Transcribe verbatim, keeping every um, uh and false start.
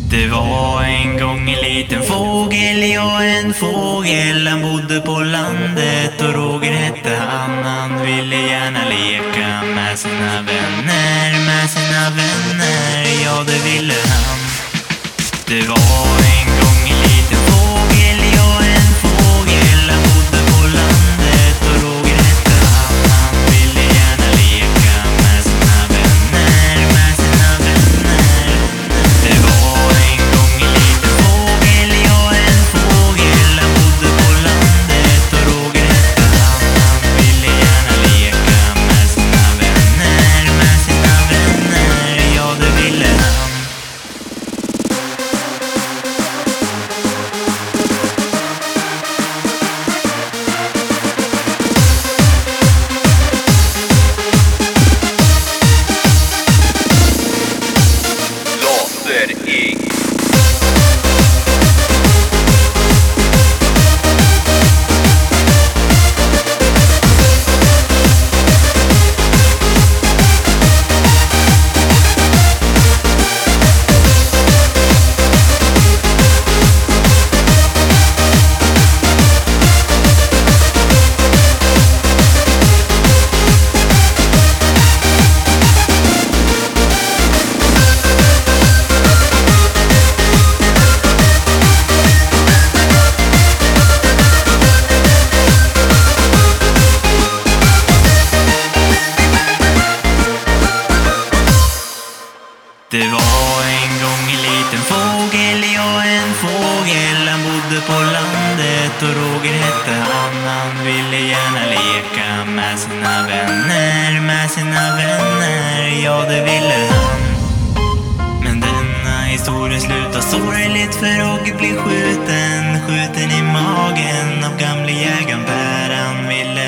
Det var en gång en liten fågel, ja en fågel. Han bodde på landet och Roger hette han. Han ville gärna leka med sina vänner, med sina vänner, ja det ville han. Det var en gång en liten fågel, ja en fågel. Han bodde på landet och Roger hette han. Han ville gärna leka med sina vänner, med sina vänner. Det var en gång en liten fågel, ja en fågel. Han bodde på landet och Roger hette han. Han ville gärna leka med sina vänner, med sina vänner, ja det ville han. Det var en gång en liten fågel, ja en fågel. Han bodde på landet och Roger hette han. Han ville gärna leka med sina vänner, med sina vänner, ja det ville han. Men denna historia slutar sorgligt för Roger blir skjuten, skjuten i magen av gamle jägaren Per. Han ville